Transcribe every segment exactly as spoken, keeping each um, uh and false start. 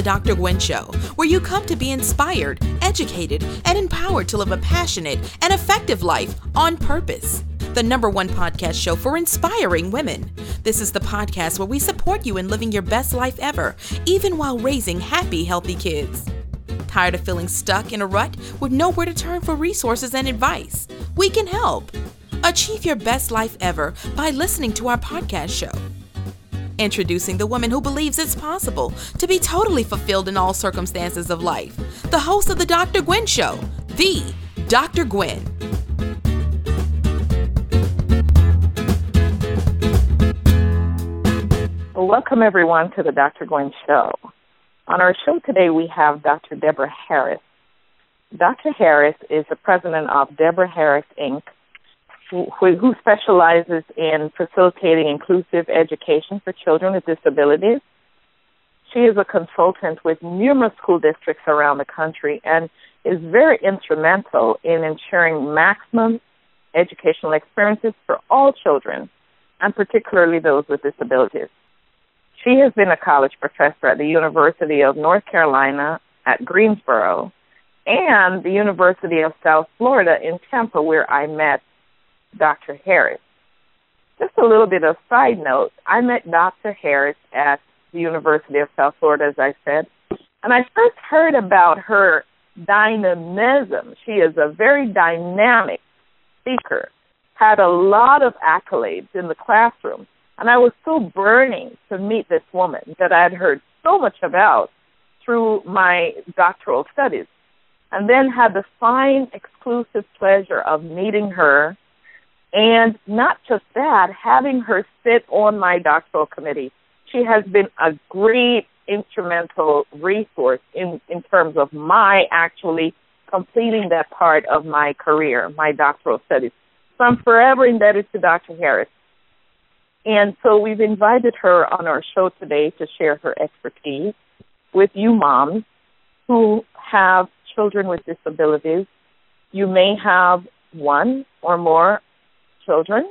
Doctor Gwen Show, where you come to be inspired, educated, and empowered to live a passionate and effective life on purpose. The number one podcast show for inspiring women. This is the podcast where we support you in living your best life ever, even while raising happy, healthy kids. Tired of feeling stuck in a rut with nowhere to turn for resources and advice? We can help. Achieve your best life ever by listening to our podcast show. Introducing the woman who believes it's possible to be totally fulfilled in all circumstances of life. The host of the Doctor Gwen Show, the Doctor Gwen. Welcome, everyone, to the Doctor Gwen Show. On our show today, we have Doctor Deborah Harris. Doctor Harris is the president of Deborah Harris, Incorporated, who, who specializes in facilitating inclusive education for children with disabilities. She is a consultant with numerous school districts around the country and is very instrumental in ensuring maximum educational experiences for all children, and particularly those with disabilities. She has been a college professor at the University of North Carolina at Greensboro and the University of South Florida in Tampa, where I met Doctor Harris. Just a little bit of side note, I met Doctor Harris at the University of South Florida, as I said, and I first heard about her dynamism. She is a very dynamic speaker, had a lot of accolades in the classroom, and I was so burning to meet this woman that I had heard so much about through my doctoral studies, and then had the fine, exclusive pleasure of meeting her. And not just that, having her sit on my doctoral committee. She has been a great instrumental resource in, in terms of my actually completing that part of my career, my doctoral studies. So I'm forever indebted to Doctor Harris. And so we've invited her on our show today to share her expertise with you moms who have children with disabilities. You may have one or more children,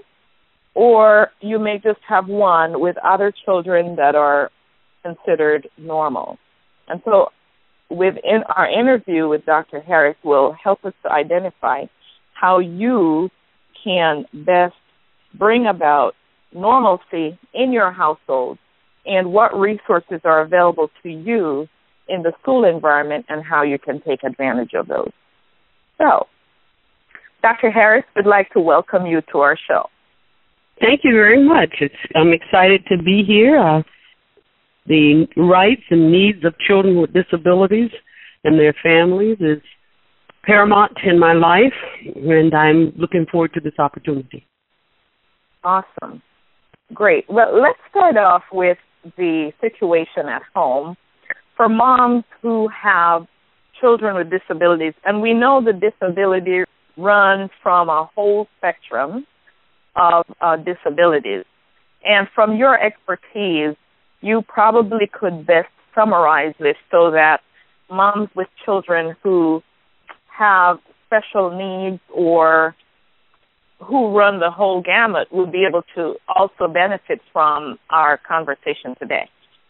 or you may just have one with other children that are considered normal. And so within our interview with Doctor Harris will help us to identify how you can best bring about normalcy in your household and what resources are available to you in the school environment and how you can take advantage of those. So, Doctor Harris, would like to welcome you to our show. Thank you very much. It's, I'm excited to be here. Uh, the rights and needs of children with disabilities and their families is paramount in my life, and I'm looking forward to this opportunity. Awesome. Great. Well, let's start off with the situation at home for moms who have children with disabilities, and we know the disability run from a whole spectrum of uh, disabilities. And from your expertise, you probably could best summarize this so that moms with children who have special needs or who run the whole gamut will be able to also benefit from our conversation today.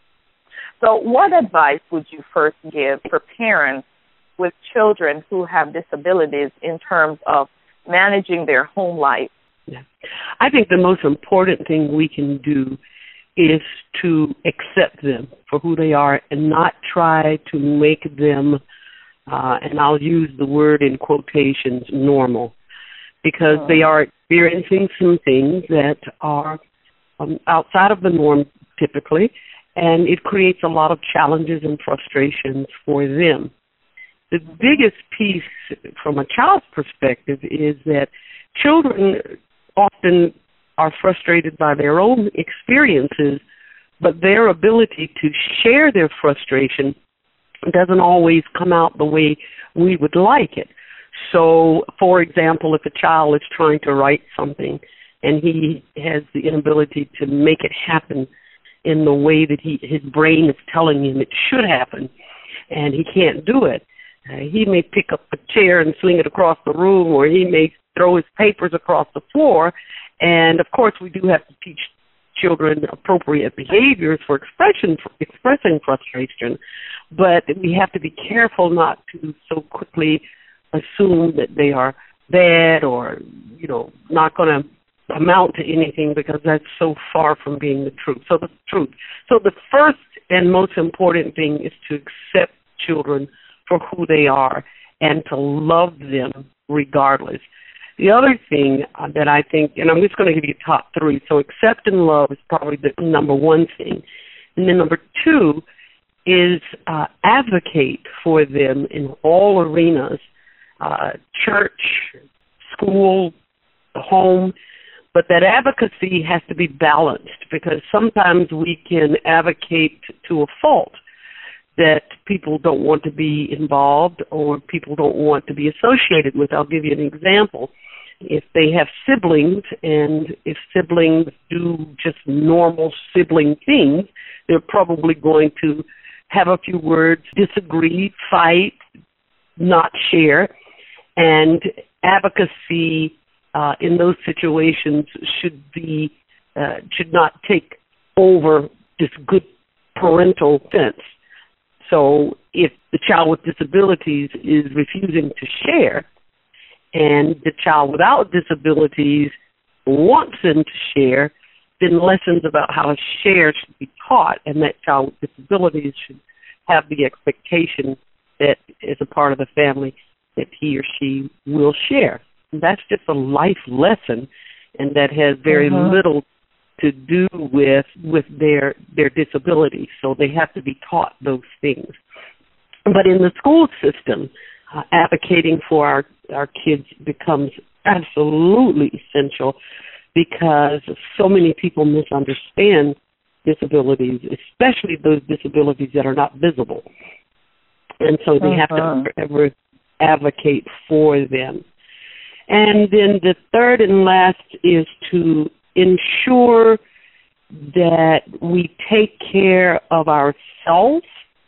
So what advice would you first give for parents with children who have disabilities in terms of managing their home life? Yeah. I think the most important thing we can do is to accept them for who they are and not try to make them, uh, and I'll use the word in quotations, normal, because oh. they are experiencing some things that are um, outside of the norm typically, and it creates a lot of challenges and frustrations for them. The biggest piece from a child's perspective is that children often are frustrated by their own experiences, but their ability to share their frustration doesn't always come out the way we would like it. So, for example, if a child is trying to write something and he has the inability to make it happen in the way that he, his brain is telling him it should happen, and he can't do it, uh, he may pick up a chair and sling it across the room, or he may throw his papers across the floor. And, of course, we do have to teach children appropriate behaviors for expression for expressing frustration, but we have to be careful not to so quickly assume that they are bad or, you know, not going to amount to anything, because that's so far from being the truth. So the truth. So the first and most important thing is to accept children for who they are and to love them regardless. The other thing that I think, and I'm just going to give you top three, so accept and love is probably the number one thing. And then number two is uh, advocate for them in all arenas, uh, church, school, home, but that advocacy has to be balanced, because sometimes we can advocate to a fault that people don't want to be involved or people don't want to be associated with. I'll give you an example. If they have siblings, and if siblings do just normal sibling things, they're probably going to have a few words, disagree, fight, not share, and advocacy uh, in those situations should be uh, should not take over this good parental sense. So if the child with disabilities is refusing to share, and the child without disabilities wants them to share, then lessons about how to share should be taught, and that child with disabilities should have the expectation that as a part of the family that he or she will share. And that's just a life lesson, and that has very mm-hmm. little to do with with their their disability. So they have to be taught those things. But in the school system, uh, advocating for our, our kids becomes absolutely essential, because so many people misunderstand disabilities, especially those disabilities that are not visible. And so they uh-huh. have to forever advocate for them. And then the third and last is to ensure that we take care of ourselves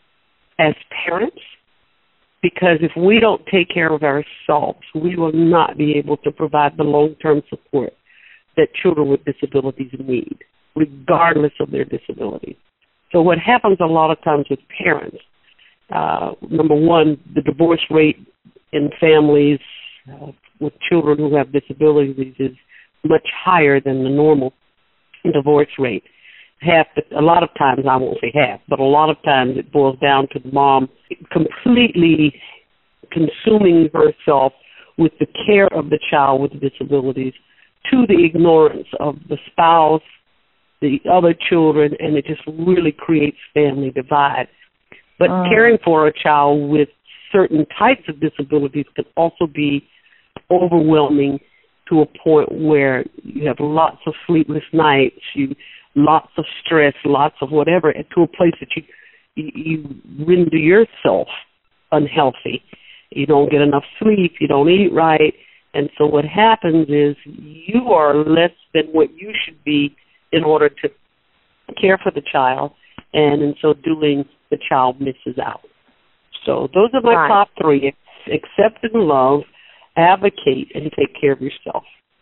as parents, because if we don't take care of ourselves, we will not be able to provide the long-term support that children with disabilities need, regardless of their disability. So what happens a lot of times with parents, uh, number one, the divorce rate in families uh, with children who have disabilities is much higher than the normal divorce rate. Half, a lot of times, I won't say half, but a lot of times it boils down to the mom completely consuming herself with the care of the child with disabilities, to the ignorance of the spouse, the other children, and it just really creates family divide. But uh. caring for a child with certain types of disabilities can also be overwhelming, to a point where you have lots of sleepless nights, you lots of stress, lots of whatever, and to a place that you, you you render yourself unhealthy. You don't get enough sleep, you don't eat right, and so what happens is you are less than what you should be in order to care for the child, and in so doing, the child misses out. So those are my right. top three: accept and love, advocate, and take care of yourself.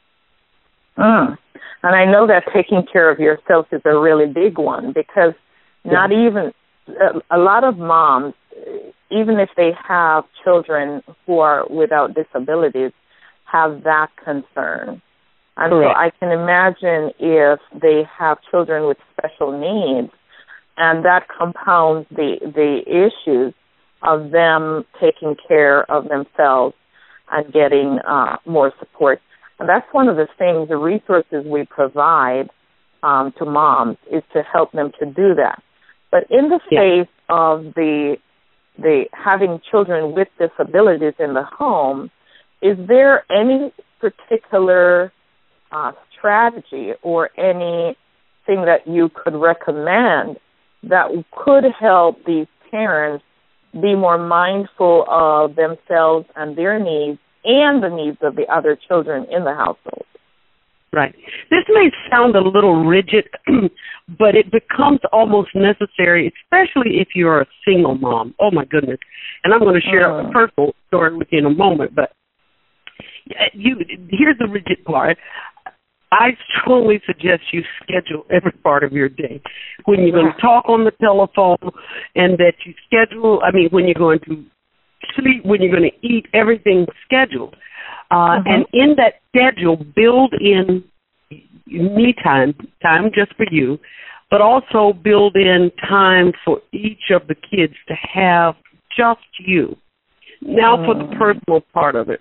Mm. And I know that taking care of yourself is a really big one, because yeah. not even a, a lot of moms, even if they have children who are without disabilities, have that concern. And Correct. So I can imagine if they have children with special needs, and that compounds the, the issues of them taking care of themselves and getting uh, more support. And that's one of the things, the resources we provide um, to moms, is to help them to do that. But in the yeah. face of the the having children with disabilities in the home, is there any particular uh, strategy or anything that you could recommend that could help these parents be more mindful of themselves and their needs and the needs of the other children in the household? Right. This may sound a little rigid, but it becomes almost necessary, especially if you're a single mom. Oh, my goodness. And I'm going to share mm. a personal story with you in a moment, but you, here's the rigid part. I strongly suggest you schedule every part of your day. When you're going to talk on the telephone, and that you schedule, I mean, when you're going to sleep, when you're going to eat, everything scheduled. Uh, mm-hmm. And in that schedule, build in me time, time just for you, but also build in time for each of the kids to have just you. Now mm. for the personal part of it.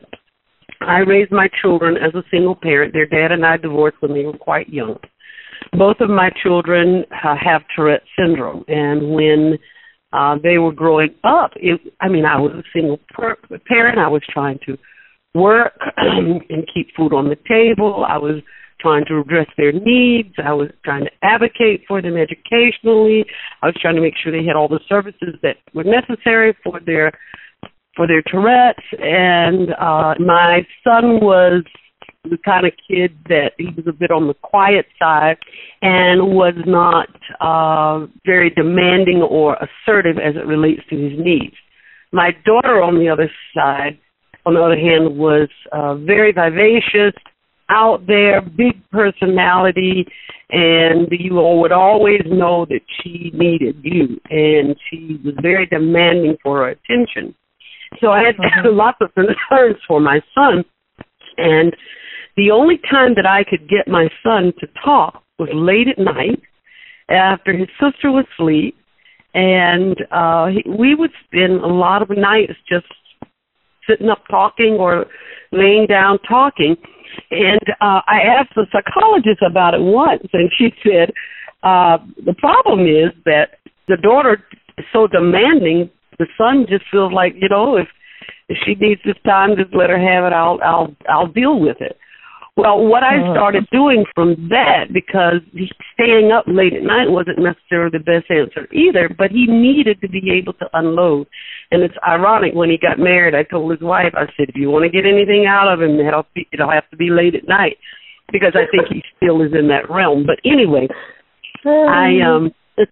I raised my children as a single parent. Their dad and I divorced when they were quite young. Both of my children uh, have Tourette syndrome, and when uh, they were growing up, it, I mean, I was a single per- parent. I was trying to work and keep food on the table. I was trying to address their needs. I was trying to advocate for them educationally. I was trying to make sure they had all the services that were necessary for their for their Tourette's. And uh, my son was the kind of kid that he was a bit on the quiet side and was not uh, very demanding or assertive as it relates to his needs. My daughter, on the other side, on the other hand, was uh, very vivacious, out there, big personality, and you would always know that she needed you, and she was very demanding for her attention. So I had mm-hmm. lots of concerns for my son, and the only time that I could get my son to talk was late at night after his sister was asleep, and uh, he, we would spend a lot of nights just sitting up talking or laying down talking. And uh, I asked the psychologist about it once, and she said, uh, the problem is that the daughter is so demanding, the son just feels like, you know, if, if she needs this time, just let her have it. I'll I'll I'll deal with it. Well, what I started doing from that, because staying up late at night wasn't necessarily the best answer either, but he needed to be able to unload. And it's ironic, when he got married, I told his wife, I said, if you want to get anything out of him, it'll, be, it'll have to be late at night, because I think he still is in that realm. But anyway, I um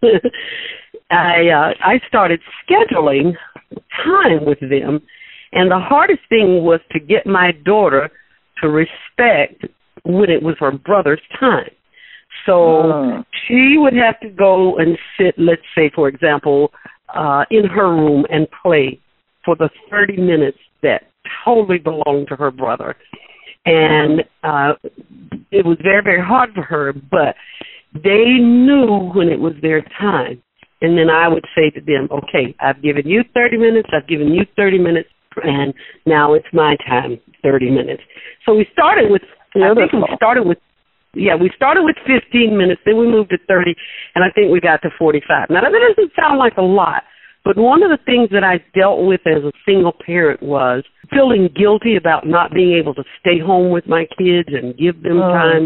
I uh, I started scheduling time with them, and the hardest thing was to get my daughter to respect when it was her brother's time. So oh. she would have to go and sit, let's say, for example, uh, in her room and play for the thirty minutes that totally belonged to her brother. And uh, it was very, very hard for her, but they knew when it was their time. And then I would say to them, okay, I've given you thirty minutes, I've given you thirty minutes, and now it's my time, thirty minutes. So we started with, Beautiful. I think we started with, yeah, we started with fifteen minutes, then we moved to thirty, and I think we got to forty-five. Now, that doesn't sound like a lot, but one of the things that I dealt with as a single parent was feeling guilty about not being able to stay home with my kids and give them oh. time.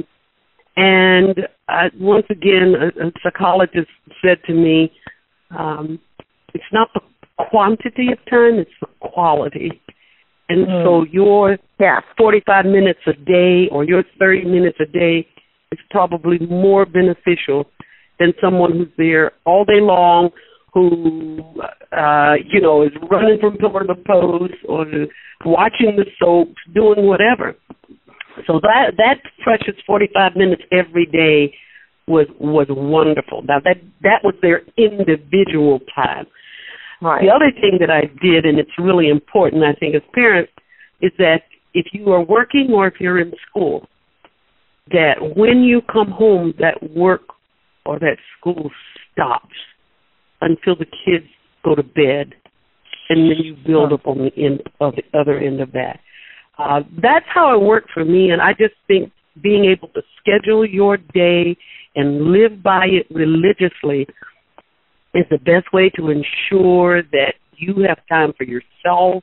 And I, once again, a, a psychologist said to me, um, it's not the quantity of time, it's the quality. And mm. so your yeah. forty-five minutes a day or your thirty minutes a day is probably more beneficial than someone who's there all day long, who, uh, you know, is running from pillar to post or watching the soaps, doing whatever. So that that precious forty-five minutes every day was was wonderful. Now, that, that was their individual time. Right. The other thing that I did, and it's really important, I think, as parents, is that if you are working or if you're in school, that when you come home, that work or that school stops until the kids go to bed, and then you build up on the end of the other end of that. Uh, that's how it worked for me, and I just think being able to schedule your day and live by it religiously is the best way to ensure that you have time for yourself,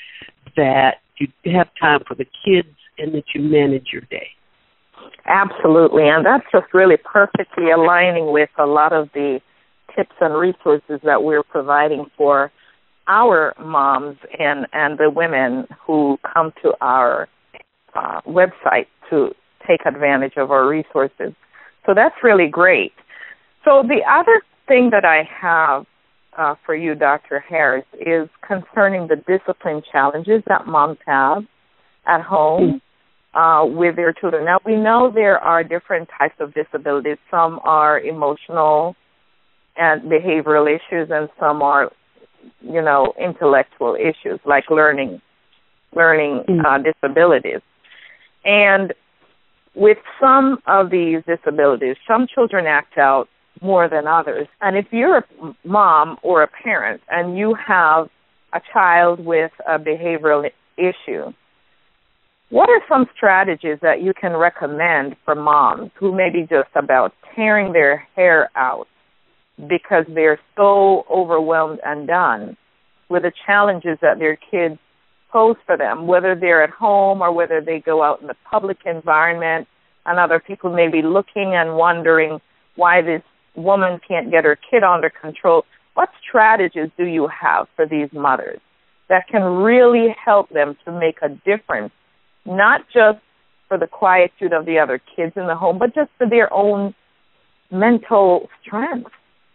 that you have time for the kids, and that you manage your day. Absolutely, and that's just really perfectly aligning with a lot of the tips and resources that we're providing for our moms and, and the women who come to our uh, website to take advantage of our resources. So that's really great. So the other thing that I have uh, for you, Doctor Harris, is concerning the discipline challenges that moms have at home. uh, with their children. Now, we know there are different types of disabilities. Some are emotional and behavioral issues, and some are, you know, intellectual issues like learning, learning uh, disabilities. And with some of these disabilities, some children act out more than others. And if you're a mom or a parent and you have a child with a behavioral issue, what are some strategies that you can recommend for moms who may be just about tearing their hair out because they're so overwhelmed and done with the challenges that their kids pose for them, whether they're at home or whether they go out in the public environment and other people may be looking and wondering why this woman can't get her kid under control? What strategies do you have for these mothers that can really help them to make a difference, not just for the quietude of the other kids in the home, but just for their own mental strength?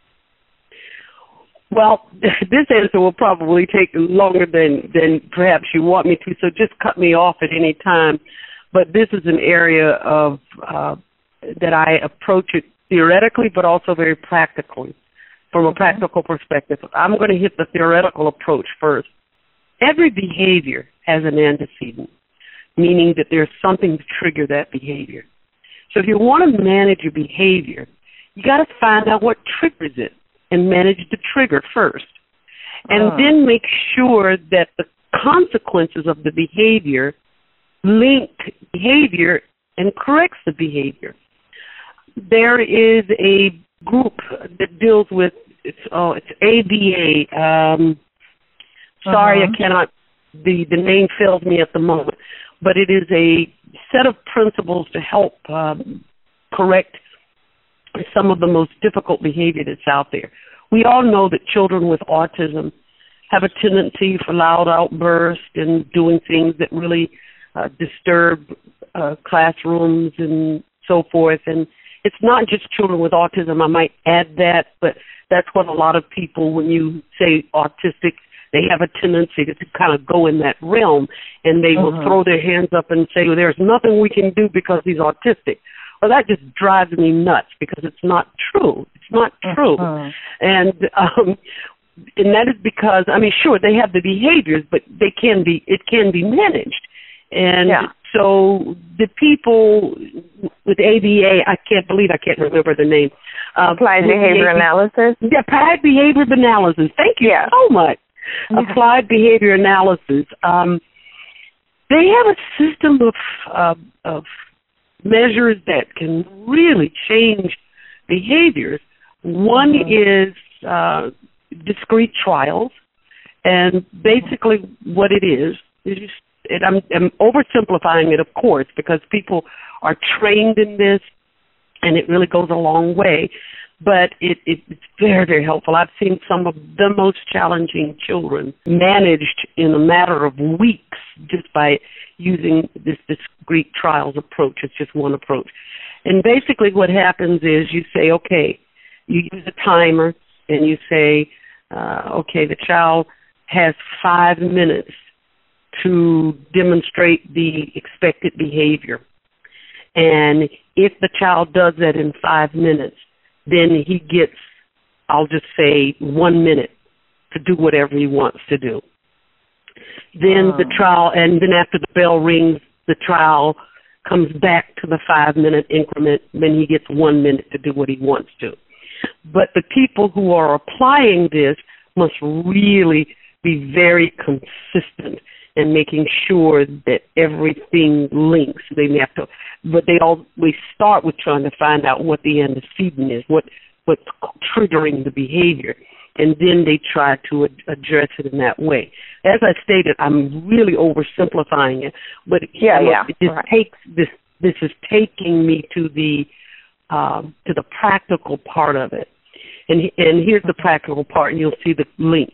Well, this answer will probably take longer than, than perhaps you want me to, so just cut me off at any time. But this is an area of uh, that I approach it theoretically, but also very practically, from a practical perspective. I'm going to hit the theoretical approach first. Every behavior has an antecedent, meaning that there's something to trigger that behavior. So if you want to manage your behavior, you got to find out what triggers it and manage the trigger first. And uh. then make sure that the consequences of the behavior link behavior and corrects the behavior. There is a group that deals with, it's, oh, it's A B A. Um, sorry, uh-huh. I cannot, the, the name fails me at the moment. But it is a set of principles to help um, correct some of the most difficult behavior that's out there. We all know that children with autism have a tendency for loud outbursts and doing things that really uh, disturb uh, classrooms and so forth. And it's not just children with autism, I might add that, but that's what a lot of people, when you say autistic, they have a tendency to kind of go in that realm, and they uh-huh. will throw their hands up and say, well, there's nothing we can do because he's autistic. Well, that just drives me nuts because it's not true. It's not true. Uh-huh. And um, and that is because, I mean, sure, they have the behaviors, but they can be, it can be managed. And yeah. so the people with A B A, I can't believe I can't remember the name. Uh, applied behavior analysis? Yeah, applied behavior analysis. Thank you yeah. so much. Yeah. Applied behavior analysis. Um, they have a system of, uh, of measures that can really change behaviors. One mm-hmm. is uh, discrete trials, and basically what it is is just, and I'm, I'm oversimplifying it, of course, because people are trained in this, and it really goes a long way. But it, it, it's very, very helpful. I've seen some of the most challenging children managed in a matter of weeks just by using this discrete trials approach. It's just one approach. And basically what happens is you say, okay, you use a timer, and you say, uh, okay, the child has five minutes to demonstrate the expected behavior. And if the child does that in five minutes, then he gets, I'll just say, one minute to do whatever he wants to do. Then oh. the trial, and then after the bell rings, the trial comes back to the five-minute increment, then he gets one minute to do what he wants to. But the people who are applying this must really be very consistent and making sure that everything links. They may have to, but they always start with trying to find out what the antecedent is, what what's triggering the behavior, and then they try to ad- address it in that way. As I stated, I'm really oversimplifying it, but yeah, you know, yeah, it just right. takes this. This is taking me to the um, to the practical part of it, and and here's the practical part, and you'll see the link.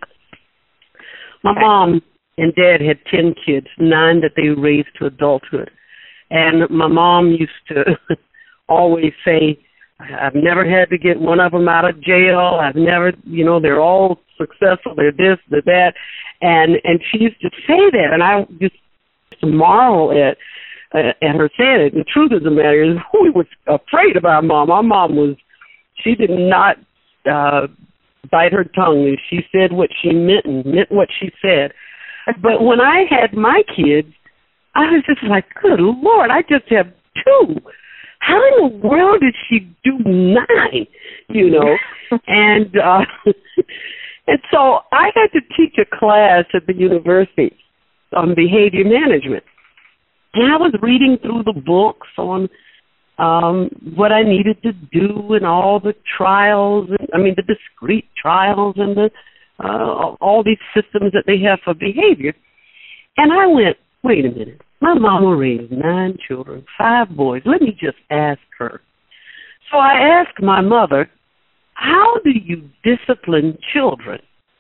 My okay. mom and dad had ten kids, nine that they raised to adulthood. And my mom used to always say, I've never had to get one of them out of jail. I've never, you know, they're all successful. They're this, they're that. And and she used to say that. And I just marvel at at her saying it. The truth of the matter is we were afraid of our mom. Our mom was, she did not uh, bite her tongue. She said what she meant and meant what she said. But when I had my kids, I was just like, good Lord, I just have two. How in the world did she do nine, you know? and uh, and so I had to teach a class at the university on behavior management. And I was reading through the books on um, what I needed to do and all the trials, and, I mean, the discrete trials and the uh, all these systems that they have for behavior. And I went, wait a minute. My mama raised nine children, five boys. Let me just ask her. So I asked my mother, how do you discipline children?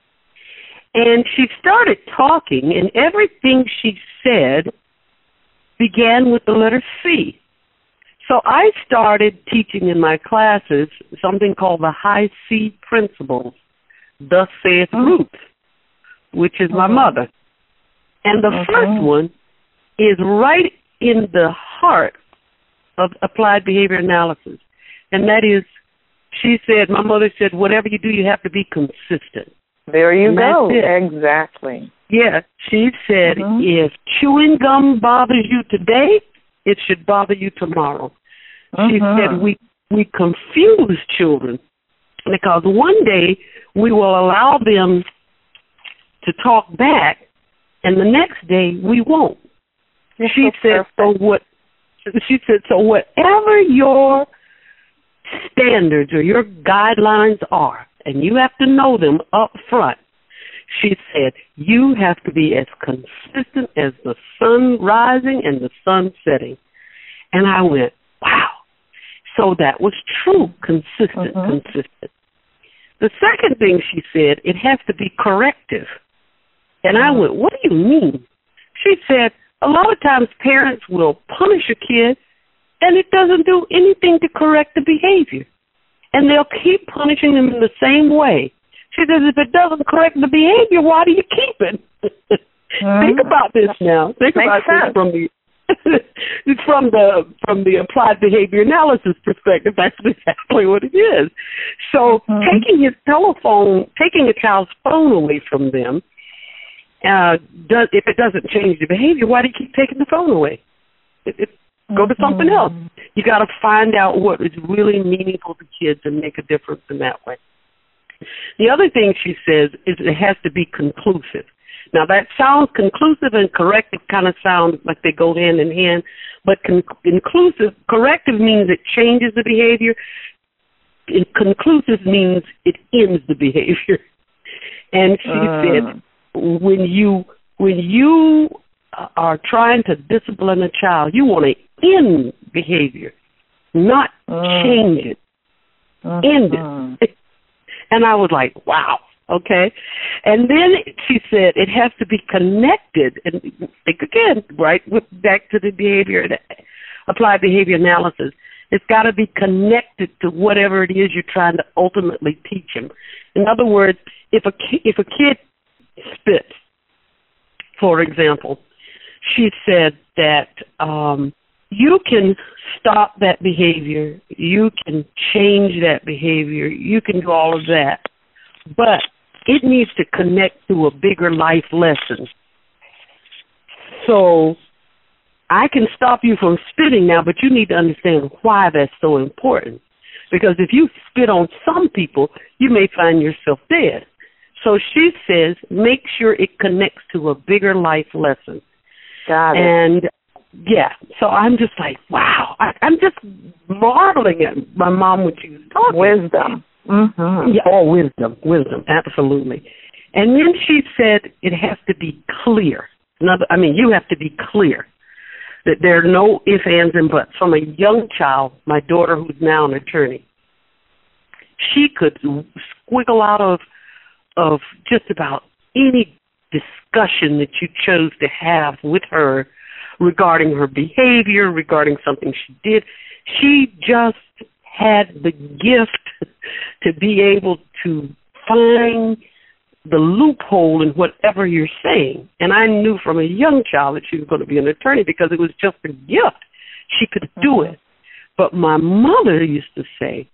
And she started talking, and everything she said began with the letter C. So I started teaching in my classes something called the High C Principles, Thus Saith Ruth, which is my mother. And the mm-hmm. first one is right in the heart of applied behavior analysis. And that is, she said, my mother said, whatever you do, you have to be consistent. There you and go. Exactly. Yeah, she said, mm-hmm. if chewing gum bothers you today, it should bother you tomorrow. Mm-hmm. She said, we, we confuse children because one day we will allow them to talk back, and the next day we won't. You're she so said, so what? She said, so whatever your standards or your guidelines are, and you have to know them up front, she said, you have to be as consistent as the sun rising and the sun setting. And I went, wow. So that was true, consistent, mm-hmm. consistent. The second thing she said, it has to be corrective. And I went, what do you mean? She said, a lot of times parents will punish a kid and it doesn't do anything to correct the behavior. And they'll keep punishing them in the same way. She says, if it doesn't correct the behavior, why do you keep it? Mm-hmm. Think about this now. Think Makes about sense. this from the from the from the applied behavior analysis perspective. That's exactly what it is. So mm-hmm. taking his telephone, taking a child's phone away from them, uh, does if it doesn't change the behavior, why do you keep taking the phone away? It, it, Go to something else. You got to find out what is really meaningful to kids and make a difference in that way. The other thing she says is it has to be conclusive. Now, that sounds conclusive and corrective kind of sound like they go hand in hand, but con- inclusive, corrective means it changes the behavior. And conclusive means it ends the behavior. And she uh. said, when you when you are trying to discipline a child, you want to end behavior, not uh, change it. Uh, end uh. it. And I was like, wow, okay. And then she said it has to be connected. And again, right, with back to the behavior, applied behavior analysis. It's got to be connected to whatever it is you're trying to ultimately teach him. In other words, if a ki- if a kid spits, for example, she said that um, you can stop that behavior, you can change that behavior, you can do all of that, but it needs to connect to a bigger life lesson. So I can stop you from spitting now, but you need to understand why that's so important. Because if you spit on some people, you may find yourself dead. So she says, make sure it connects to a bigger life lesson. Got it. And, yeah, so I'm just like, wow. I, I'm just marveling at my mom when she was talking. Wisdom. Mm-hmm. Yeah, oh, wisdom, wisdom, absolutely. And then she said it has to be clear. Another, I mean, you have to be clear that there are no ifs, ands, and buts. From a young child, my daughter, who's now an attorney, she could squiggle out of of just about any discussion that you chose to have with her regarding her behavior, regarding something she did. She just had the gift to be able to find the loophole in whatever you're saying. And I knew from a young child that she was going to be an attorney because it was just a gift. She could do mm-hmm. it. But my mother used to say,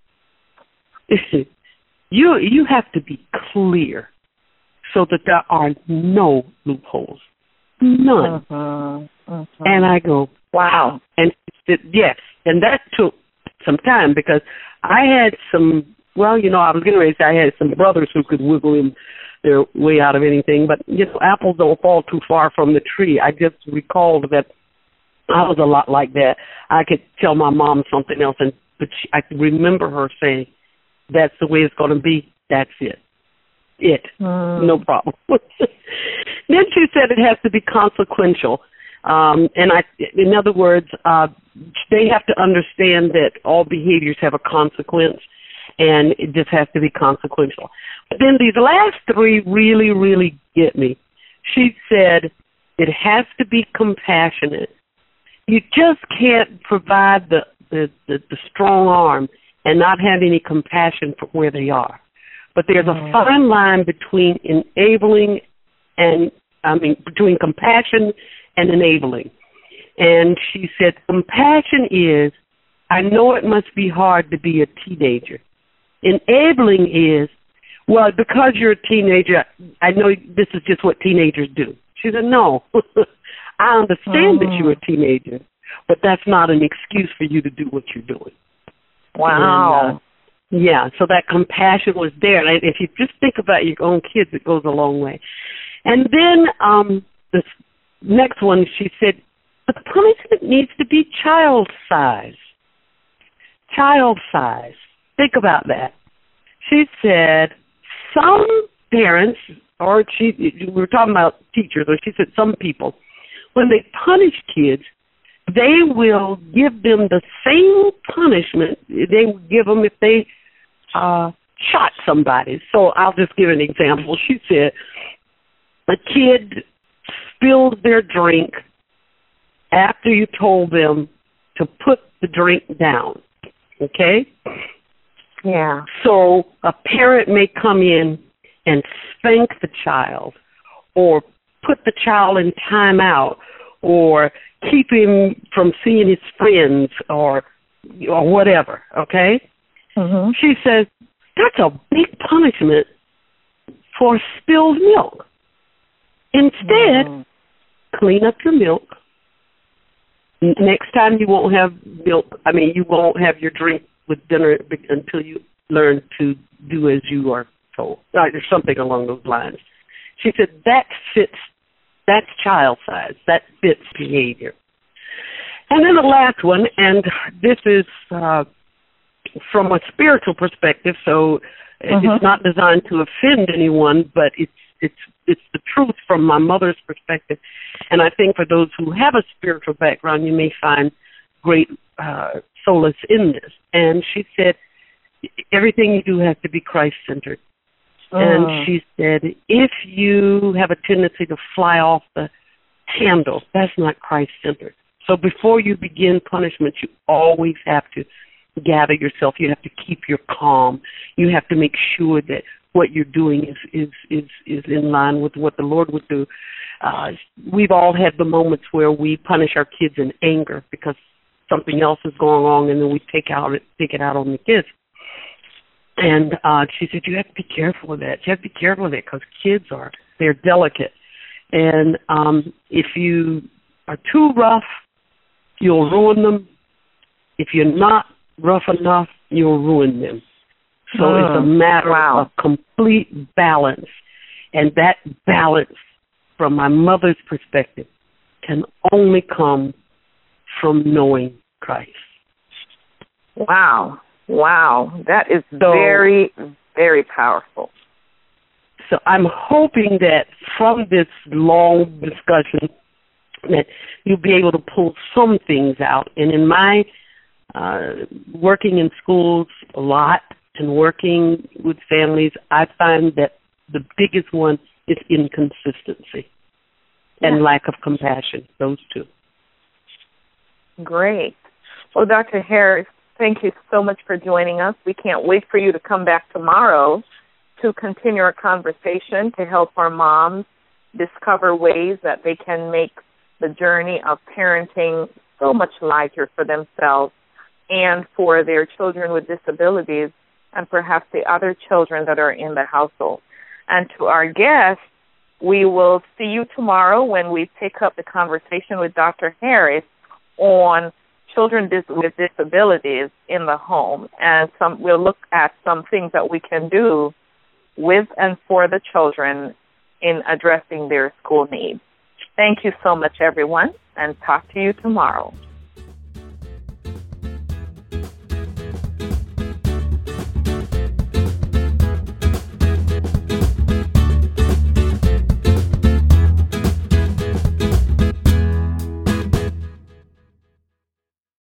you you have to be clear so that there are no loopholes. None. Mm-hmm. Mm-hmm. And I go, wow. And she said, yes. And that took some time because I had some, well, you know, I was getting ready to say I had some brothers who could wiggle in their way out of anything. But, you know, apples don't fall too far from the tree. I just recalled that I was a lot like that. I could tell my mom something else, and but she, I could remember her saying, that's the way it's going to be. That's it. It. Mm. No problem. Then she said it has to be consequential. Um, and I, in other words, uh, they have to understand that all behaviors have a consequence, and it just has to be consequential. But then these last three really, really get me. She said it has to be compassionate. You just can't provide the, the, the, the strong arm and not have any compassion for where they are. But there's a fine line between enabling and, I mean, between compassion and enabling. And she said, compassion is, I know it must be hard to be a teenager. Enabling is, well, because you're a teenager, I know this is just what teenagers do. She said, no, I understand mm. that you're a teenager, but that's not an excuse for you to do what you're doing. Wow. And, uh, yeah, so that compassion was there. And if you just think about your own kids, it goes a long way. And then um, the next one, she said, the punishment needs to be child size. Child size. Think about that. She said some parents, or she, we were talking about teachers, or she said some people, when they punish kids, they will give them the same punishment they would give them if they uh, shot somebody. So I'll just give an example. She said a kid spilled their drink after you told them to put the drink down, okay? Yeah. So a parent may come in and spank the child or put the child in timeout or keep him from seeing his friends or or whatever, okay? Mm-hmm. She says, that's a big punishment for spilled milk. Instead, mm-hmm. clean up your milk. Next time you won't have milk, I mean, you won't have your drink with dinner until you learn to do as you are told, or something along those lines. She said, that fits, that's child size, that fits behavior. And then the last one, and this is uh, from a spiritual perspective, so mm-hmm. it's not designed to offend anyone, but it's it's it's the truth from my mother's perspective. And I think for those who have a spiritual background, you may find great uh, solace in this. And she said, everything you do has to be Christ-centered. Mm. And she said, if you have a tendency to fly off the handle, that's not Christ-centered. So before you begin punishment, you always have to gather yourself. You have to keep your calm. You have to make sure that what you're doing is is is, is in line with what the Lord would do. Uh, we've all had the moments where we punish our kids in anger because something else is going wrong, and then we take out it, take it out on the kids. And uh, she said, you have to be careful of that. You have to be careful of it because kids are, they're delicate. And um, if you are too rough, you'll ruin them. If you're not rough enough, you'll ruin them. So mm. it's a matter wow. of complete balance. And that balance, from my mother's perspective, can only come from knowing Christ. Wow. Wow. That is so, very, very powerful. So I'm hoping that from this long discussion that you'll be able to pull some things out. And in my uh, working in schools a lot and working with families, I find that the biggest one is inconsistency and yeah. lack of compassion, those two. Great. Well, Doctor Harris, thank you so much for joining us. We can't wait for you to come back tomorrow to continue our conversation to help our moms discover ways that they can make the journey of parenting so much lighter for themselves and for their children with disabilities and perhaps the other children that are in the household. And to our guests, we will see you tomorrow when we pick up the conversation with Doctor Harris on children dis- with disabilities in the home. And some, we'll look at some things that we can do with and for the children in addressing their school needs. Thank you so much, everyone, and talk to you tomorrow.